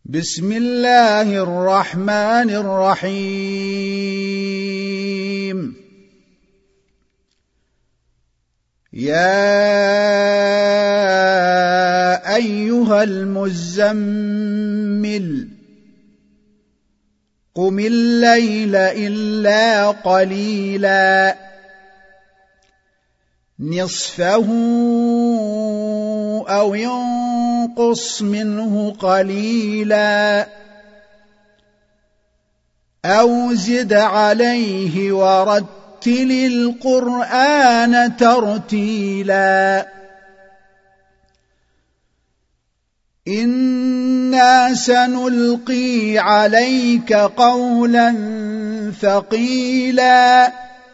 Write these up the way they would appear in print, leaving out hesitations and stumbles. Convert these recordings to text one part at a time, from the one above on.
بسم الله الرحمن الرحيم. يا أيها المزمل قم الليل إلا قليلا نصفه أو ينقص منه قليلا أو زد عليه ورتل القرآن ترتيلا إنا سنلقي عليك قولا ثقيلا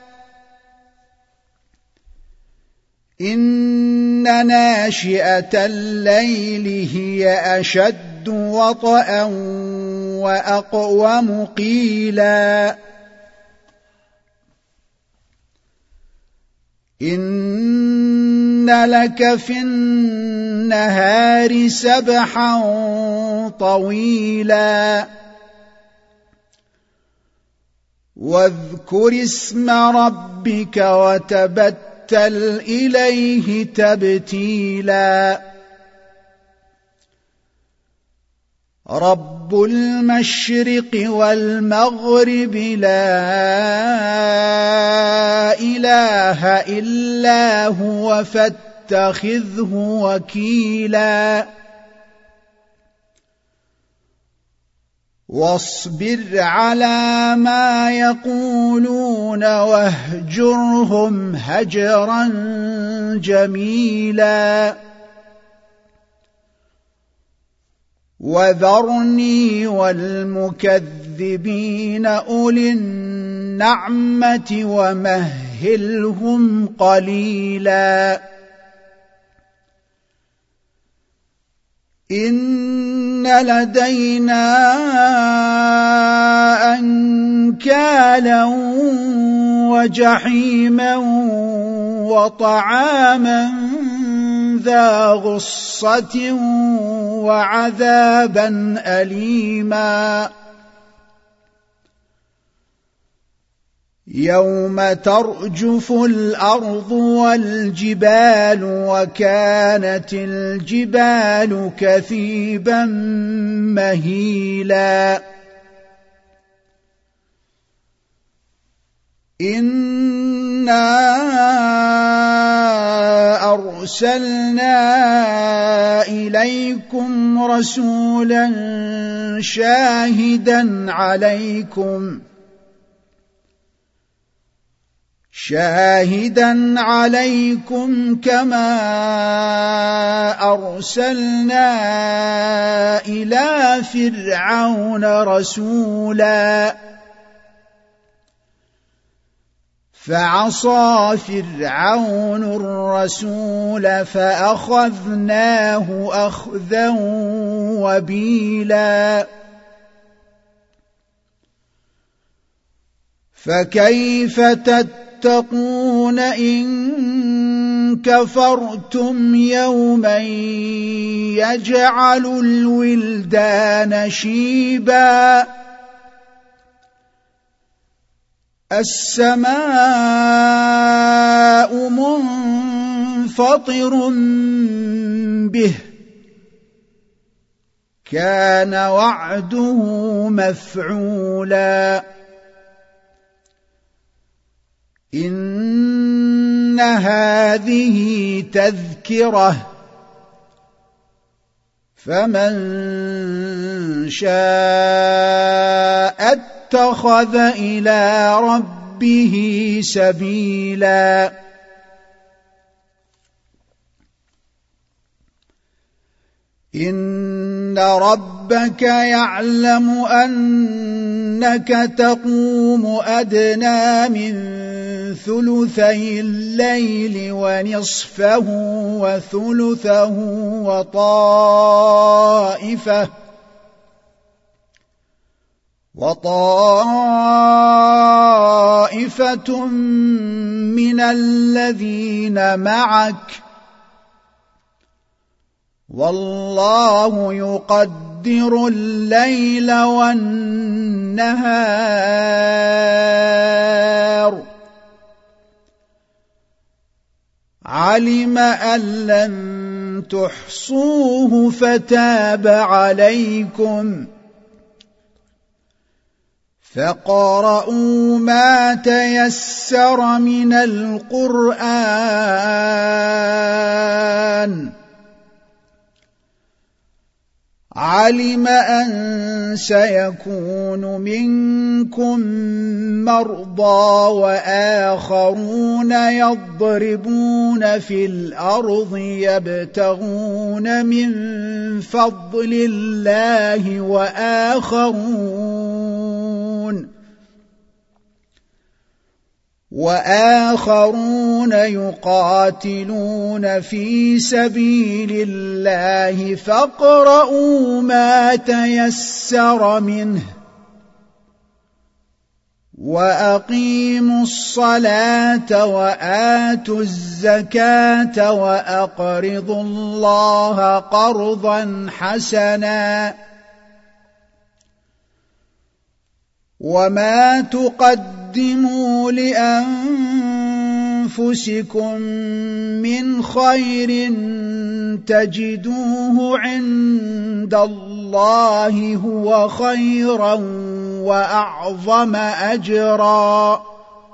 إن ناشئة الليل هي أشد وطئا وأقوم قيلا إن لك في النهار سبحا طويلا واذكر اسم ربك وتبتل إليه تبتيلا رب المشرق والمغرب لا إله إلا هو فاتخذه وكيلا واصبر على ما يقولون واهجرهم هجرا جميلا وذرني والمكذبين أولي النعمة ومهلهم قليلا إن لدينا أنكالا وجحيما وطعاما ذا غصة وعذابا أليما يوم ترجف الأرض والجبال وكانت الجبال كثيبا مهيلا إنا أرسلنا إليكم رسولا شاهدا عليكم كما أرسلنا إلى فرعون رسولا فعصى فرعون الرسول فأخذناه أخذا وبيلا فكيف تتقون إن كفرتم يوما يجعل الولدان شيبا السماء منفطر به كان وعده مفعولا إن هذه تذكرة فمن شاء اتخذ إلى ربه سبيلا إن ربك يعلم أنك تقوم أدنى من ثلثي الليل ونصفه وثلثه وطائفة من الذين معك والله يقدر يقدر الليل والنهار علم أن لن تحصوه فتاب عليكم فاقرؤوا ما تيسر من القرآن علم أن سيكون منكم مرضى وآخرون يضربون في الأرض يبتغون من فضل الله وآخرون يقاتلون في سبيل الله فاقرؤوا ما تيسر منه وأقيموا الصلاة وآتوا الزكاة وأقرضوا الله قرضا حسنا وما تقدموا لأنفسكم من خير تجدوه عند الله هو خيرا وأعظم أجرا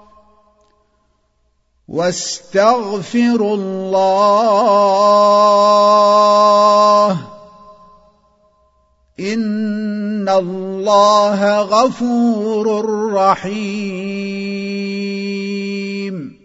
واستغفروا الله إن الله غفور رحيم